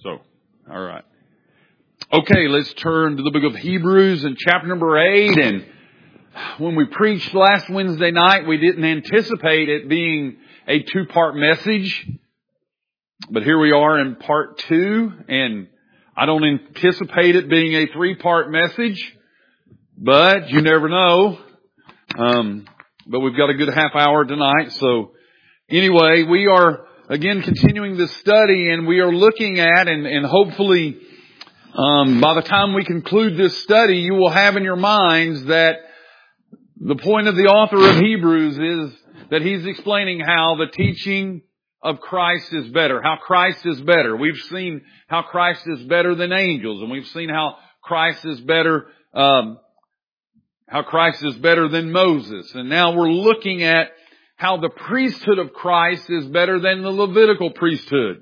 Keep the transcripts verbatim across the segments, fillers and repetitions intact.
So, all right. Okay, let's turn to the book of Hebrews and chapter number eight. And when we preached last Wednesday night, we didn't anticipate it being a two-part message. But here we are in part two, and I don't anticipate it being a three-part message. But you never know. Um, but we've got a good half hour tonight. So anyway, we are again continuing this study, and we are looking at, and, and hopefully um, by the time we conclude this study, you will have in your minds that the point of the author of Hebrews is that he's explaining how the teaching of Christ is better, how Christ is better. We've seen how Christ is better than angels, and we've seen how Christ is better, um, how Christ is better than Moses. And now we're looking at how the priesthood of Christ is better than the Levitical priesthood.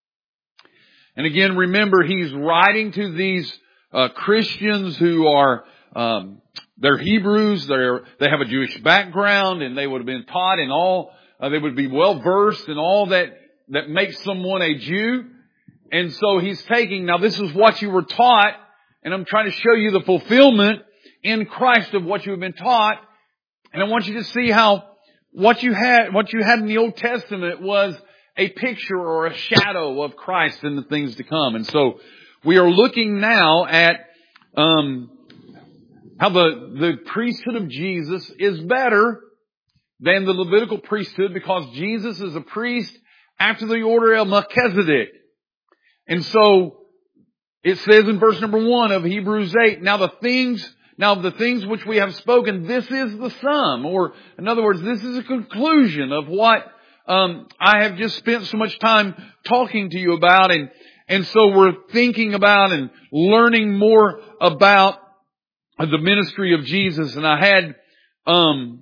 And again, remember, he's writing to these uh, Christians who are, um, they're Hebrews, they're, they have a Jewish background, and they would have been taught in all, uh, they would be well versed in all that, that makes someone a Jew. And so he's taking, now this is what you were taught, and I'm trying to show you the fulfillment in Christ of what you have been taught. And I want you to see how what you had, what you had in the Old Testament was a picture or a shadow of Christ and the things to come. And so we are looking now at um, how the, the priesthood of Jesus is better than the Levitical priesthood, because Jesus is a priest after the order of Melchizedek. And so it says in verse number one of Hebrews eight, now the things Now, the things which we have spoken, this is the sum. Or, in other words, this is a conclusion of what um, I have just spent so much time talking to you about. And, and so we're thinking about and learning more about the ministry of Jesus. And I had um,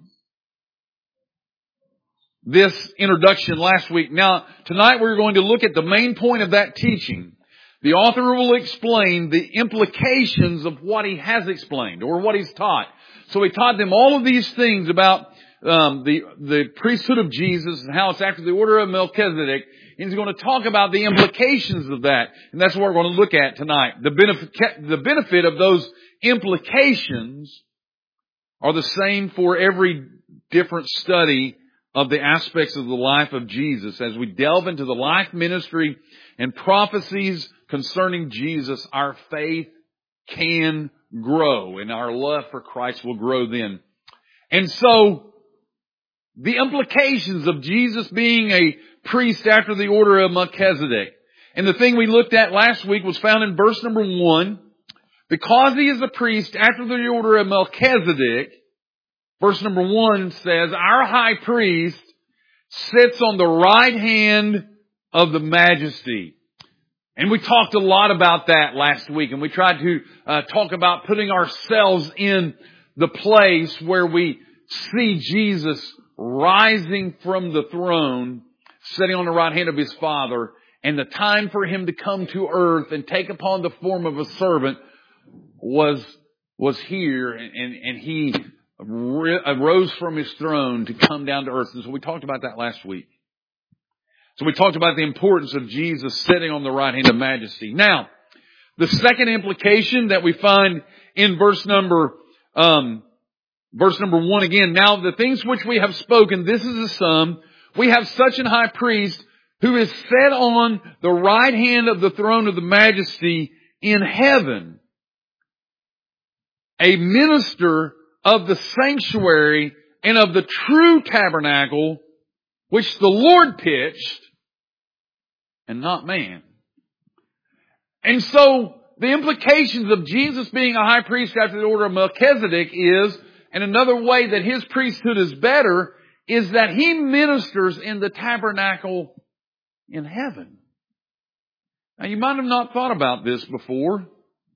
this introduction last week. Now, tonight we're going to look at the main point of that teaching. The author will explain the implications of what he has explained or what he's taught. So he taught them all of these things about um, the the priesthood of Jesus and how it's after the order of Melchizedek. And he's going to talk about the implications of that. And that's what we're going to look at tonight. The benefit, the benefit of those implications are the same for every different study of the aspects of the life of Jesus. As we delve into the life, ministry, and prophecies concerning Jesus, our faith can grow, and our love for Christ will grow then. And so, the implications of Jesus being a priest after the order of Melchizedek. And the thing we looked at last week was found in verse number one. Because he is a priest after the order of Melchizedek, verse number one says, our high priest sits on the right hand of the majesty. And we talked a lot about that last week, and we tried to uh, talk about putting ourselves in the place where we see Jesus rising from the throne, sitting on the right hand of his Father, and the time for him to come to earth and take upon the form of a servant was was here, and, and, and he arose from his throne to come down to earth. And so we talked about that last week. So we talked about the importance of Jesus sitting on the right hand of majesty. Now, the second implication that we find in verse number, um, verse number one again. Now, the things which we have spoken, this is the sum. We have such an high priest who is set on the right hand of the throne of the majesty in heaven, a minister of the sanctuary and of the true tabernacle, which the Lord pitched, and not man. And so, the implications of Jesus being a high priest after the order of Melchizedek is, and another way that his priesthood is better, is that he ministers in the tabernacle in heaven. Now, you might have not thought about this before,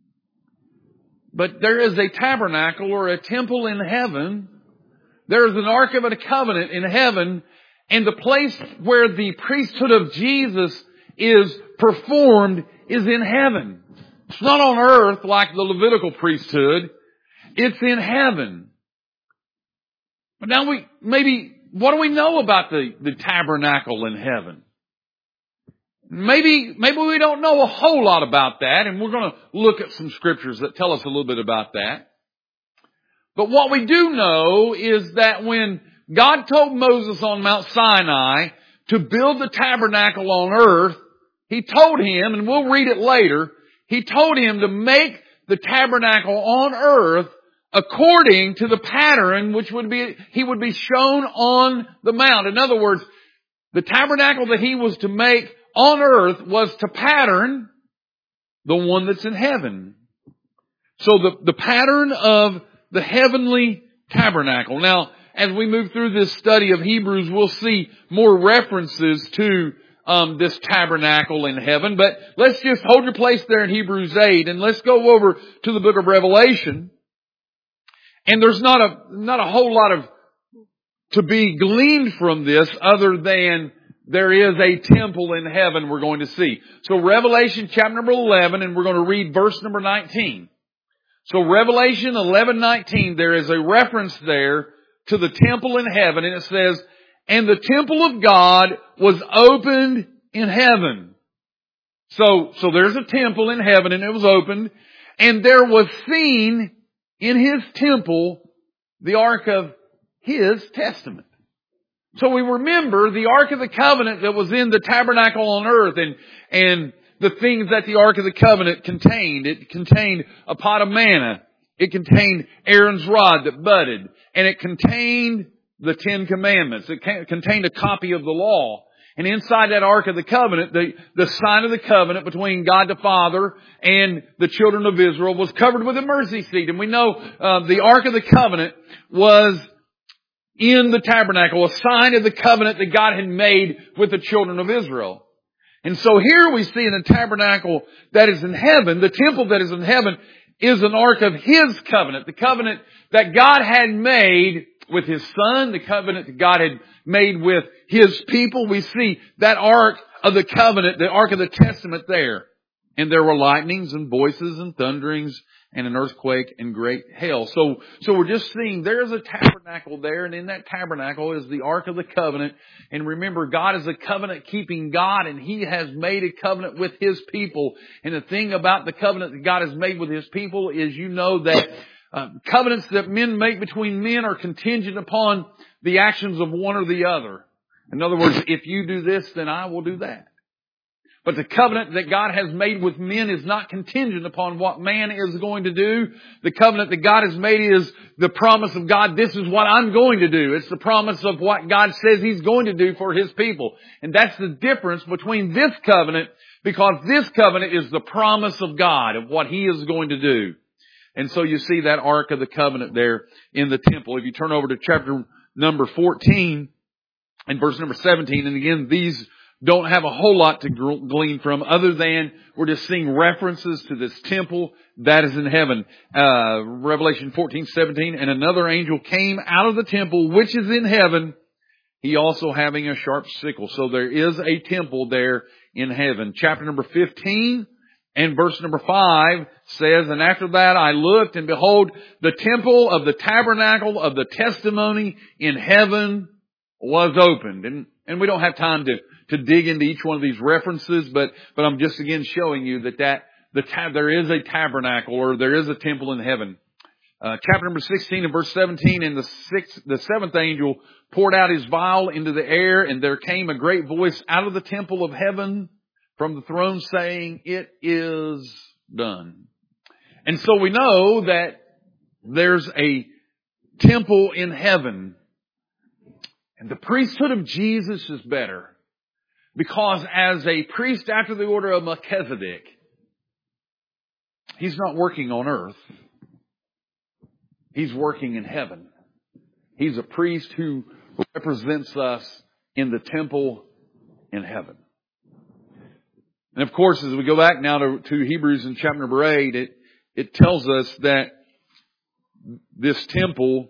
but there is a tabernacle or a temple in heaven. There is an Ark of a Covenant in heaven, and the place where the priesthood of Jesus is performed is in heaven. It's not on earth like the Levitical priesthood. It's in heaven. But now we, maybe, what do we know about the, the tabernacle in heaven? Maybe, maybe we don't know a whole lot about that, and we're going to look at some scriptures that tell us a little bit about that. But what we do know is that when God told Moses on Mount Sinai to build the tabernacle on earth, He told him, and we'll read it later, He told him to make the tabernacle on earth according to the pattern which would be, he would be shown on the mount. In other words, the tabernacle that he was to make on earth was to pattern the one that's in heaven. So the, the pattern of the heavenly tabernacle. Now, as we move through this study of Hebrews, we'll see more references to um, this tabernacle in heaven. But let's just hold your place there in Hebrews eight, and let's go over to the book of Revelation. And there's not a not a whole lot of to be gleaned from this other than there is a temple in heaven we're going to see. So Revelation chapter number eleven, and we're going to read verse number nineteen. So Revelation eleven nineteen, there is a reference there to the temple in heaven, and it says, "And the temple of God was opened in heaven." So, so there's a temple in heaven, and it was opened, and there was seen in His temple the Ark of His testament. So we remember the Ark of the Covenant that was in the tabernacle on earth, and, and the things that the Ark of the Covenant contained. It contained a pot of manna. It contained Aaron's rod that budded. And it contained the Ten Commandments. It contained a copy of the law. And inside that Ark of the Covenant, the, the sign of the covenant between God the Father and the children of Israel was covered with a mercy seat. And we know uh, the Ark of the Covenant was in the tabernacle, a sign of the covenant that God had made with the children of Israel. And so here we see in the tabernacle that is in heaven, the temple that is in heaven, is an ark of His covenant. The covenant that God had made with His Son, the covenant that God had made with His people. We see that ark of the covenant, the ark of the testament there. And there were lightnings and voices and thunderings and an earthquake and great hail. So, so we're just seeing there's a tabernacle there, and in that tabernacle is the Ark of the Covenant. And remember, God is a covenant-keeping God, and He has made a covenant with His people. And the thing about the covenant that God has made with His people is, you know, that uh, covenants that men make between men are contingent upon the actions of one or the other. In other words, if you do this, then I will do that. But the covenant that God has made with men is not contingent upon what man is going to do. The covenant that God has made is the promise of God, this is what I'm going to do. It's the promise of what God says He's going to do for His people. And that's the difference between this covenant, because this covenant is the promise of God of what He is going to do. And so you see that Ark of the Covenant there in the temple. If you turn over to chapter number fourteen and verse number seventeen, and again, these don't have a whole lot to glean from other than we're just seeing references to this temple that is in heaven. Uh, Revelation fourteen seventeen, "And another angel came out of the temple which is in heaven, he also having a sharp sickle." So there is a temple there in heaven. Chapter number fifteen and verse number five says, "And after that I looked, and behold, the temple of the tabernacle of the testimony in heaven was opened." And, and we don't have time to to dig into each one of these references, but, but I'm just again showing you that, that the tab, there is a tabernacle, or there is a temple in heaven. Uh, chapter number sixteen and verse seventeen, "And the sixth, the seventh angel poured out his vial into the air, and there came a great voice out of the temple of heaven from the throne saying, It is done." And so we know that there's a temple in heaven, and the priesthood of Jesus is better. Because as a priest after the order of Melchizedek, He's not working on earth. He's working in heaven. He's a priest who represents us in the temple in heaven. And of course, as we go back now to, to Hebrews in chapter number eight, it, it tells us that this temple,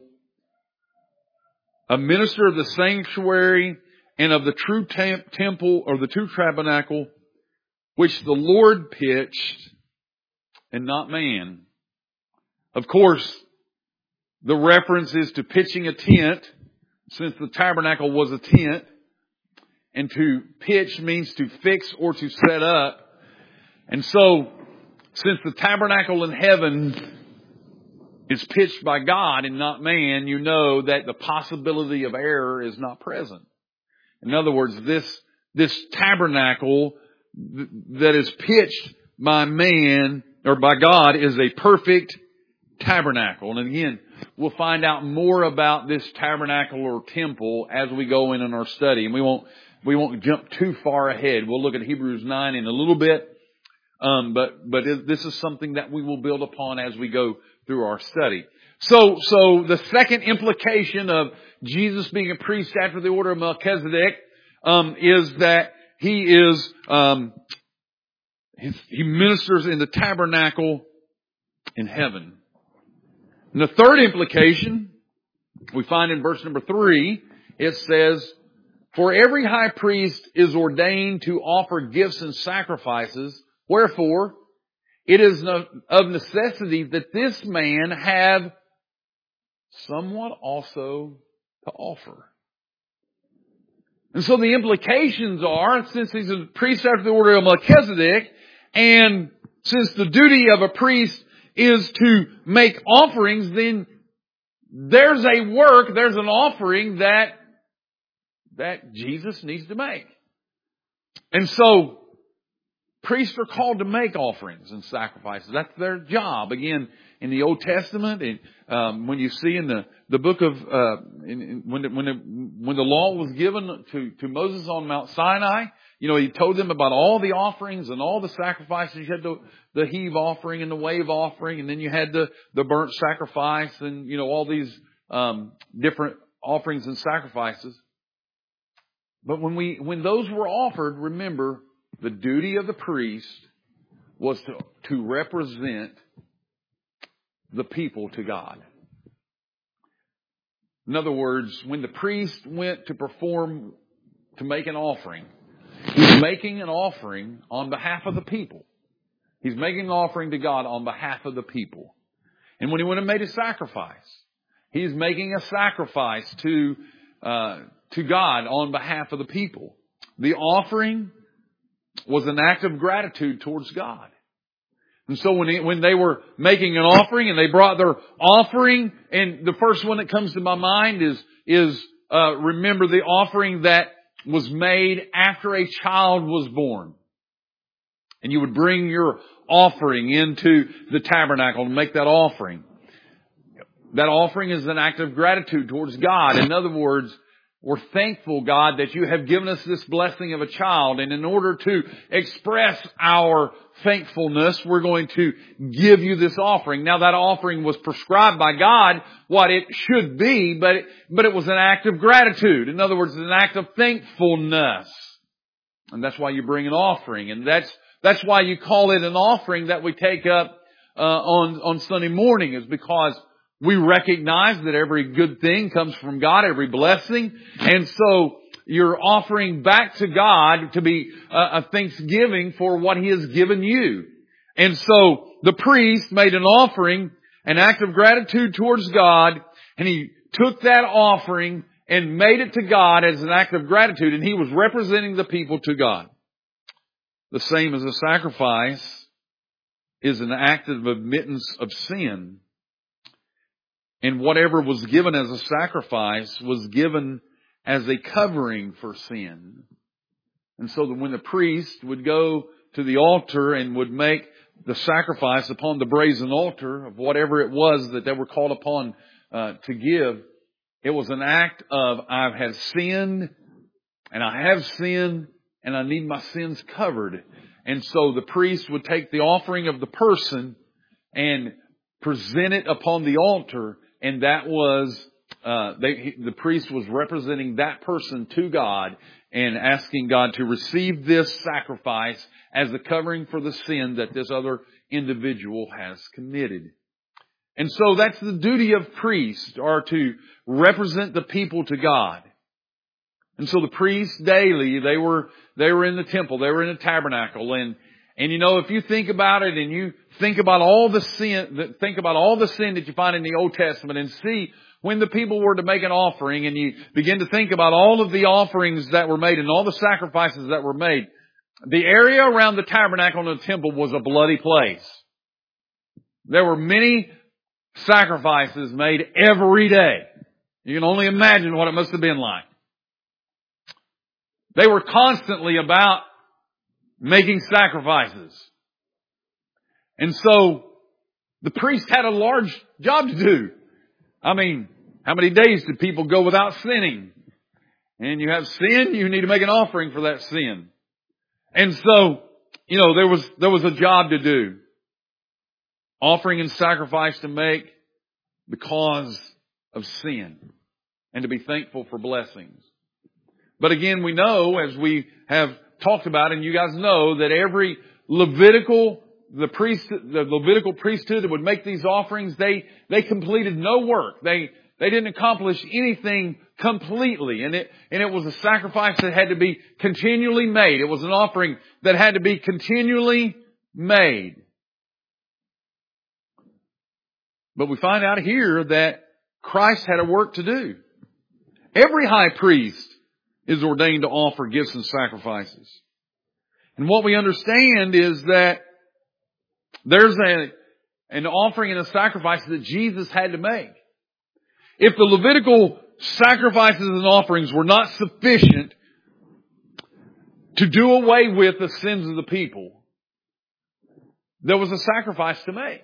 a minister of the sanctuary and of the true tam- temple, or the true tabernacle, which the Lord pitched, and not man. Of course, the reference is to pitching a tent, since the tabernacle was a tent. And to pitch means to fix or to set up. And so, since the tabernacle in heaven is pitched by God and not man, you know that the possibility of error is not present. In other words, this, this tabernacle that is pitched by man or by God is a perfect tabernacle. And again, we'll find out more about this tabernacle or temple as we go in in our study. And we won't, we won't jump too far ahead. We'll look at Hebrews nine in a little bit. Um, but, but this is something that we will build upon as we go through our study. So, so the second implication of Jesus being a priest after the order of Melchizedek, um, is that he is, um, he ministers in the tabernacle in heaven. And the third implication we find in verse number three. It says, "For every high priest is ordained to offer gifts and sacrifices. Wherefore, it is of necessity that this man have somewhat also to offer." And so the implications are, since he's a priest after the order of Melchizedek, and since the duty of a priest is to make offerings, then there's a work, there's an offering that, that Jesus needs to make. And so, priests are called to make offerings and sacrifices. That's their job. Again, in the Old Testament, and um, when you see in the the book of uh, in, in, when the, when the, when the law was given to to Moses on Mount Sinai, you know, he told them about all the offerings and all the sacrifices. You had the the heave offering and the wave offering, and then you had the the burnt sacrifice, and you know all these um, different offerings and sacrifices. But when we when those were offered, remember, the duty of the priest was to, to represent the people to God. In other words, when the priest went to perform, to make an offering, he's making an offering on behalf of the people. He's making an offering to God on behalf of the people. And when he went and made a sacrifice, he's making a sacrifice to, uh, to God on behalf of the people. The offering was an act of gratitude towards God. And so when, he, when they were making an offering and they brought their offering, and the first one that comes to my mind is, is, uh, remember the offering that was made after a child was born. And you would bring your offering into the tabernacle and make that offering. That offering is an act of gratitude towards God. In other words, we're thankful, God, that you have given us this blessing of a child. And in order to express our thankfulness, we're going to give you this offering. Now, that offering was prescribed by God what it should be, but it, but it was an act of gratitude. In other words, an act of thankfulness. And that's why you bring an offering. And that's that's why you call it an offering that we take up uh, on, on Sunday morning, is because we recognize that every good thing comes from God, every blessing. And so you're offering back to God to be a thanksgiving for what He has given you. And so the priest made an offering, an act of gratitude towards God, and he took that offering and made it to God as an act of gratitude, and he was representing the people to God. The same as a sacrifice is an act of admittance of sin. And whatever was given as a sacrifice was given as a covering for sin. And so that when the priest would go to the altar and would make the sacrifice upon the brazen altar of whatever it was that they were called upon uh, to give, it was an act of, I have sinned, and I have sinned, and I need my sins covered. And so the priest would take the offering of the person and present it upon the altar. And that was, uh, they, the priest was representing that person to God and asking God to receive this sacrifice as the covering for the sin that this other individual has committed. And so that's the duty of priests, are to represent the people to God. And so the priests daily, they were, they were in the temple, they were in the tabernacle, and, And you know, if you think about it and you think about all the sin, think about all the sin that you find in the Old Testament and see when the people were to make an offering and you begin to think about all of the offerings that were made and all the sacrifices that were made, the area around the tabernacle and the temple was a bloody place. There were many sacrifices made every day. You can only imagine what it must have been like. They were constantly about making sacrifices. And so the priest had a large job to do. I mean, how many days did people go without sinning? And you have sin, you need to make an offering for that sin. And so, you know, there was, there was a job to do. Offering and sacrifice to make because of sin. And to be thankful for blessings. But again, we know, as we have talked about, and you guys know, that every Levitical, the priest, the Levitical priesthood that would make these offerings, they, they completed no work. They, they didn't accomplish anything completely. And it, and it was a sacrifice that had to be continually made. It was an offering that had to be continually made. But we find out here that Christ had a work to do. Every high priest is ordained to offer gifts and sacrifices. And what we understand is that there's a, an offering and a sacrifice that Jesus had to make. If the Levitical sacrifices and offerings were not sufficient to do away with the sins of the people, there was a sacrifice to make.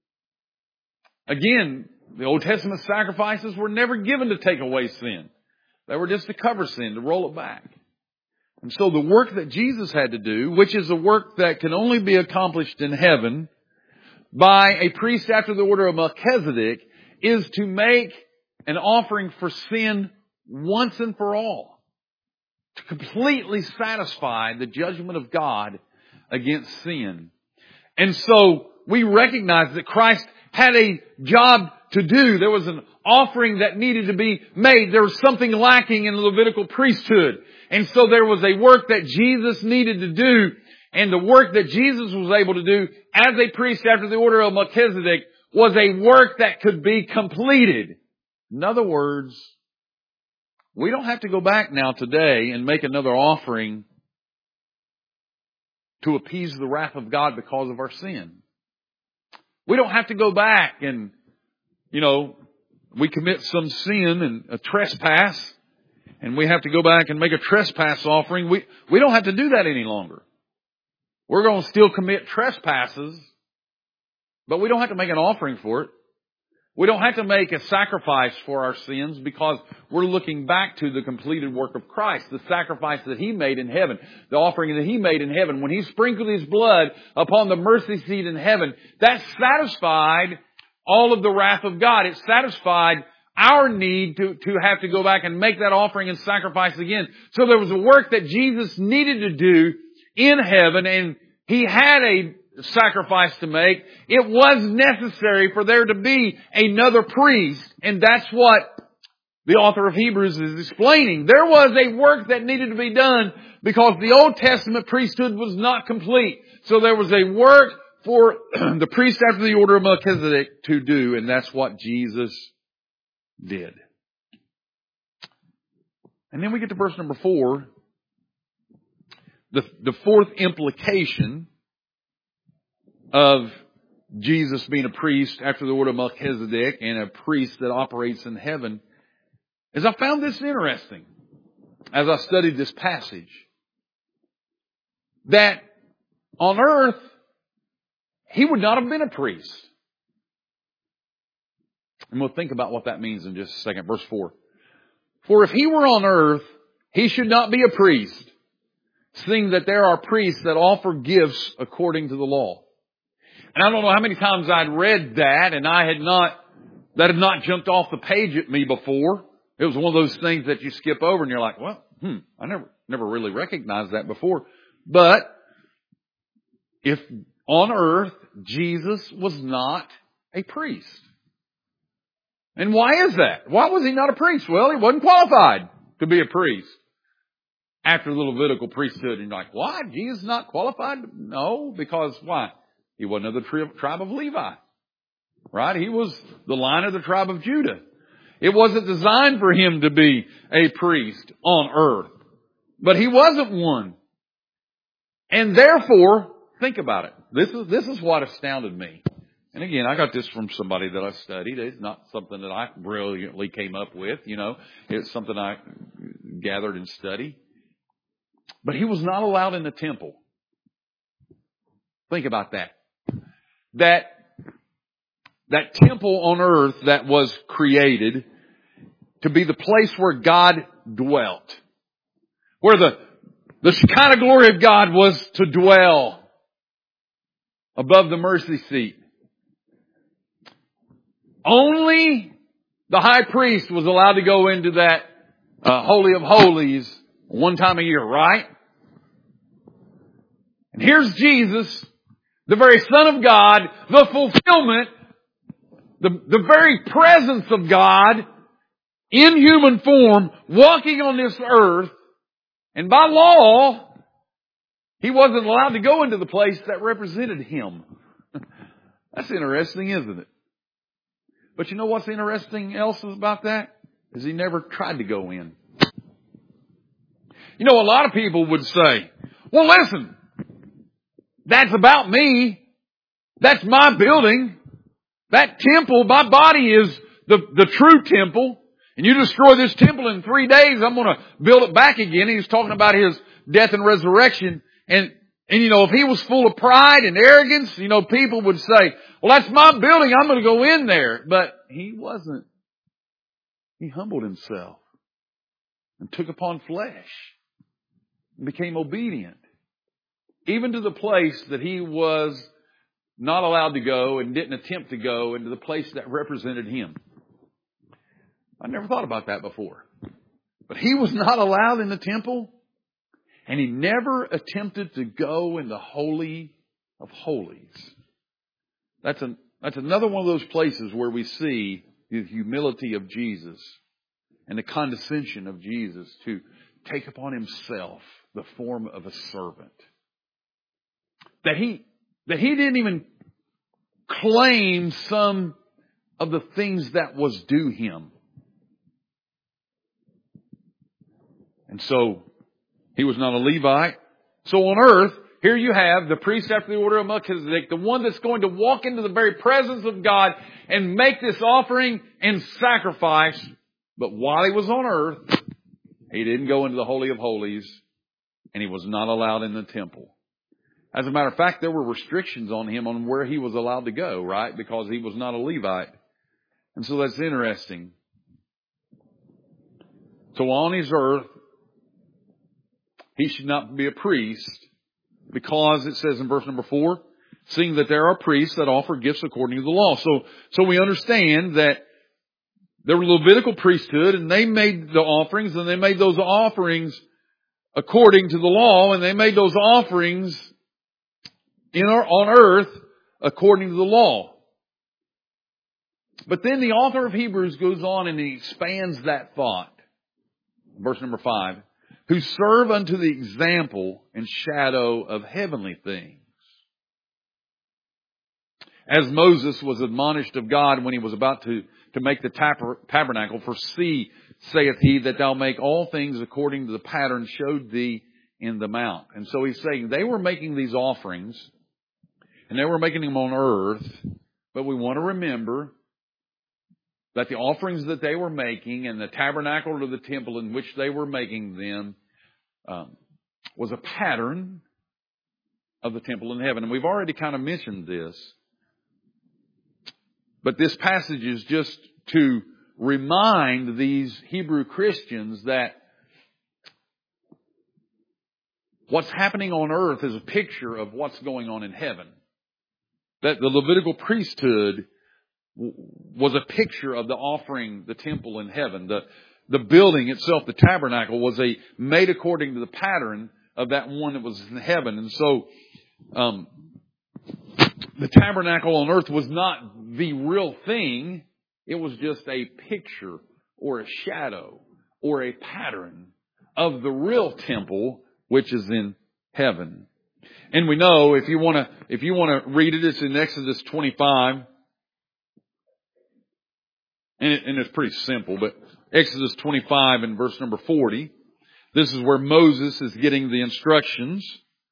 Again, the Old Testament sacrifices were never given to take away sin. They were just to cover sin, to roll it back. And so the work that Jesus had to do, which is a work that can only be accomplished in heaven by a priest after the order of Melchizedek, is to make an offering for sin once and for all. To completely satisfy the judgment of God against sin. And so we recognize that Christ had a job to do. There was an offering that needed to be made. There was something lacking in the Levitical priesthood. And so there was a work that Jesus needed to do. And the work that Jesus was able to do as a priest after the order of Melchizedek was a work that could be completed. In other words, we don't have to go back now today and make another offering to appease the wrath of God because of our sin. We don't have to go back and, you know, we commit some sin and a trespass, and we have to go back and make a trespass offering. We, we don't have to do that any longer. We're going to still commit trespasses, but we don't have to make an offering for it. We don't have to make a sacrifice for our sins because we're looking back to the completed work of Christ, the sacrifice that He made in heaven, the offering that He made in heaven. When He sprinkled His blood upon the mercy seat in heaven, that satisfied all of the wrath of God. It satisfied our need to, to have to go back and make that offering and sacrifice again. So there was a work that Jesus needed to do in heaven, and He had a sacrifice to make. It was necessary for there to be another priest, and that's what the author of Hebrews is explaining. There was a work that needed to be done because the Old Testament priesthood was not complete. So there was a work for the priest after the order of Melchizedek to do, and that's what Jesus did. And then we get to verse number four. The, the fourth implication of Jesus being a priest after the order of Melchizedek and a priest that operates in heaven is I found this interesting as I studied this passage. That on earth, He would not have been a priest. And we'll think about what that means in just a second. Verse four. For if He were on earth, He should not be a priest, seeing that there are priests that offer gifts according to the law. And I don't know how many times I'd read that and I had not, that had not jumped off the page at me before. It was one of those things that you skip over and you're like, well, hmm, I never, never really recognized that before. But if on earth Jesus was not a priest. And why is that? Why was He not a priest? Well, He wasn't qualified to be a priest. after the Levitical priesthood. And you're like, why? Jesus not qualified? No, because why? He wasn't of the tri- tribe of Levi. Right? He was the line of the tribe of Judah. It wasn't designed for him to be a priest on earth. But he wasn't one. And therefore, think about it. This is, this is what astounded me. And again, I got this from somebody that I studied. It's not something that I brilliantly came up with, you know. It's something I gathered and studied. But he was not allowed in the temple. Think about that. That, that temple on earth that was created to be the place where God dwelt. Where the, the Shekinah glory of God was to dwell above the mercy seat. Only the high priest was allowed to go into that uh, Holy of Holies one time a year, right? And here's Jesus, the very Son of God, the fulfillment, the, the very presence of God in human form, walking on this earth. And by law, he wasn't allowed to go into the place that represented him. That's interesting, isn't it? But you know what's interesting else about that? Is he never tried to go in. You know, a lot of people would say, well, listen, that's about me. That's my building. That temple, my body is the, the true temple. And you destroy this temple in three days, I'm going to build it back again. He was talking about his death and resurrection. And, and you know, if he was full of pride and arrogance, you know, people would say, well, that's my building. I'm going to go in there. But he wasn't. He humbled himself and took upon flesh and became obedient. Even to the place that he was not allowed to go and didn't attempt to go into the place that represented him. I never thought about that before. But he was not allowed in the temple, and he never attempted to go in the Holy of Holies. That's, an, that's another one of those places where we see the humility of Jesus and the condescension of Jesus to take upon himself the form of a servant. That he, that he didn't even claim some of the things that was due him. And so, he was not a Levite. So on earth, here you have the priest after the order of Melchizedek, the one that's going to walk into the very presence of God and make this offering and sacrifice. But while he was on earth, he didn't go into the Holy of Holies, and he was not allowed in the temple. As a matter of fact, there were restrictions on him on where he was allowed to go, right? Because he was not a Levite. And so that's interesting. So on his earth, he should not be a priest, because it says in verse number four, seeing that there are priests that offer gifts according to the law. So, so we understand that there were Levitical priesthood, and they made the offerings, and they made those offerings according to the law, and they made those offerings in our, on earth according to the law. But then the author of Hebrews goes on and he expands that thought. Verse number five. Who serve unto the example and shadow of heavenly things. As Moses was admonished of God when he was about to, to make the tab- tabernacle, for see, saith he, that thou make all things according to the pattern showed thee in the mount. And so he's saying they were making these offerings, and they were making them on earth, but we want to remember that the offerings that they were making and the tabernacle or the temple in which they were making them um, was a pattern of the temple in heaven. And we've already kind of mentioned this. But this passage is just to remind these Hebrew Christians that what's happening on earth is a picture of what's going on in heaven. That the Levitical priesthood was a picture of the offering, the temple in heaven. The, the building itself, the tabernacle, was a made according to the pattern of that one that was in heaven. And so, um, the tabernacle on earth was not the real thing. It was just a picture or a shadow or a pattern of the real temple, which is in heaven. And we know, if you want to, if you want to read it, it's in Exodus twenty-five. And, it, and it's pretty simple, but Exodus twenty-five and verse number forty. This is where Moses is getting the instructions.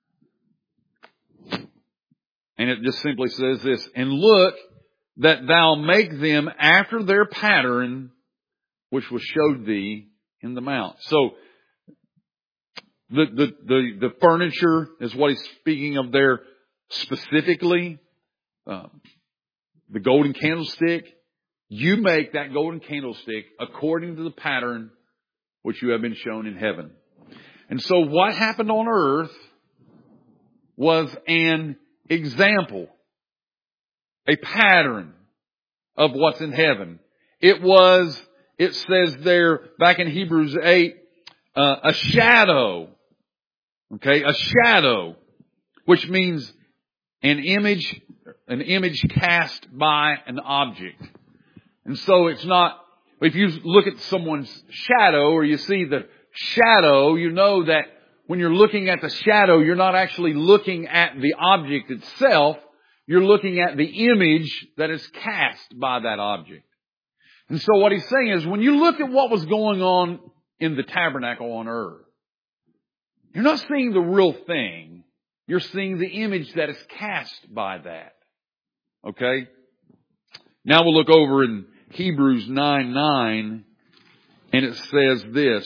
And it just simply says this, and look that thou make them after their pattern, which was showed thee in the mount. So, the, the, the, the furniture is what he's speaking of there specifically. Uh, the golden candlestick. You make that golden candlestick according to the pattern which you have been shown in heaven. And so what happened on earth was an example, a pattern of what's in heaven. It was, it says there back in Hebrews eight, uh, a shadow. Okay, a shadow, which means an image, an image cast by an object. And so it's not, if you look at someone's shadow or you see the shadow, you know that when you're looking at the shadow, you're not actually looking at the object itself. You're looking at the image that is cast by that object. And so what he's saying is, when you look at what was going on in the tabernacle on earth, you're not seeing the real thing. You're seeing the image that is cast by that. Okay? Now we'll look over in Hebrews nine nine, and it says this.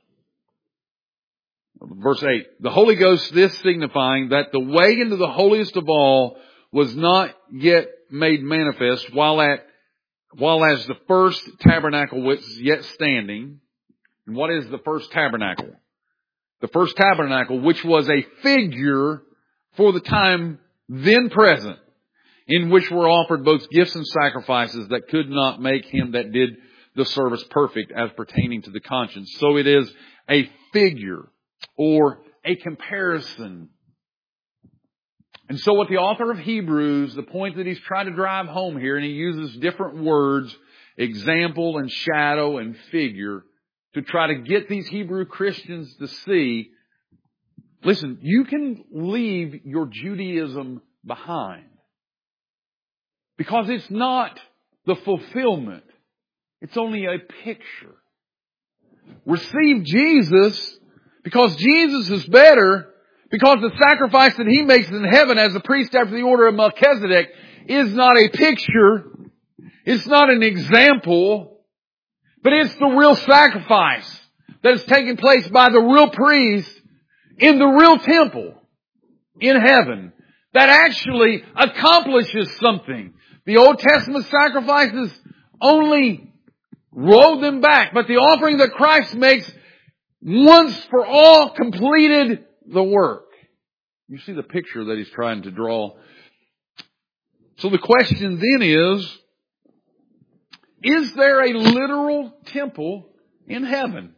Verse eight. The Holy Ghost this signifying that the way into the holiest of all was not yet made manifest, while at while as the first tabernacle was yet standing. And what is the first tabernacle? The first tabernacle, which was a figure for the time then present, in which were offered both gifts and sacrifices that could not make him that did the service perfect as pertaining to the conscience. So it is a figure or a comparison. And so what the author of Hebrews, the point that he's trying to drive home here, and he uses different words, example and shadow and figure, to try to get these Hebrew Christians to see, listen, you can leave your Judaism behind. Because it's not the fulfillment. It's only a picture. Receive Jesus because Jesus is better, because the sacrifice that He makes in heaven as a priest after the order of Melchizedek is not a picture. It's not an example. But it's the real sacrifice that is taking place by the real priest in the real temple in heaven that actually accomplishes something. The Old Testament sacrifices only rolled them back, but the offering that Christ makes once for all completed the work. You see the picture that he's trying to draw. So the question then is, is there a literal temple in heaven?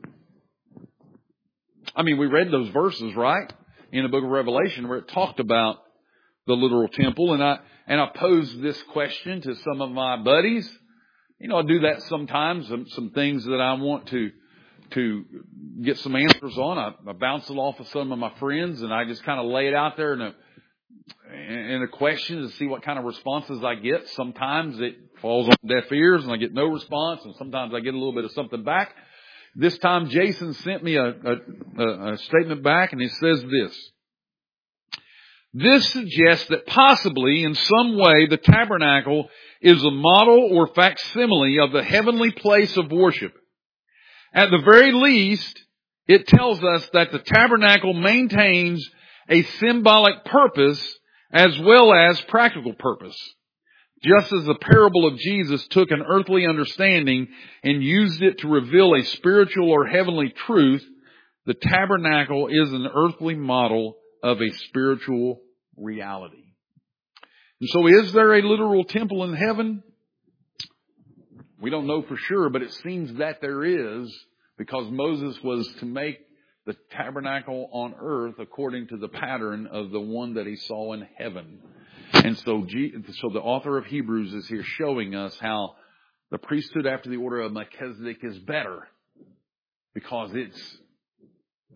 I mean, we read those verses, right? In the book of Revelation where it talked about the literal temple. And I, and I posed this question to some of my buddies. You know, I do that sometimes. Some, some things that I want to, to get some answers on. I, I bounce it off of some of my friends and I just kind of lay it out there in a, in a question to see what kind of responses I get. Sometimes it falls on deaf ears and I get no response, and sometimes I get a little bit of something back. This time Jason sent me a, a, a statement back, and he says this. This suggests that possibly in some way the tabernacle is a model or facsimile of the heavenly place of worship. At the very least, it tells us that the tabernacle maintains a symbolic purpose as well as practical purpose. Just as the parable of Jesus took an earthly understanding and used it to reveal a spiritual or heavenly truth, the tabernacle is an earthly model of a spiritual reality. And so is there a literal temple in heaven? We don't know for sure, but it seems that there is, because Moses was to make the tabernacle on earth according to the pattern of the one that he saw in heaven. And so, so the author of Hebrews is here showing us how the priesthood after the order of Melchizedek is better, because it's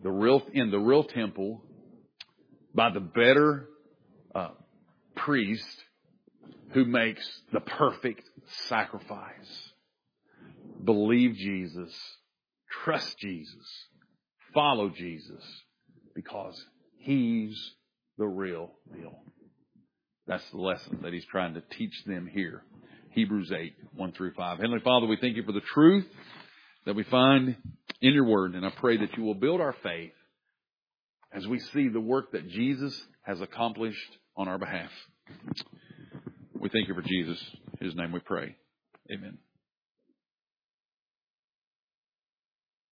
the real, in the real temple by the better uh, priest who makes the perfect sacrifice. Believe Jesus. Trust Jesus. Follow Jesus. Because He's the real deal. That's the lesson that He's trying to teach them here. Hebrews eight, one through five. Heavenly Father, we thank You for the truth that we find in Your Word. And I pray that You will build our faith as we see the work that Jesus has accomplished on our behalf. We thank You for Jesus. In His name we pray. Amen.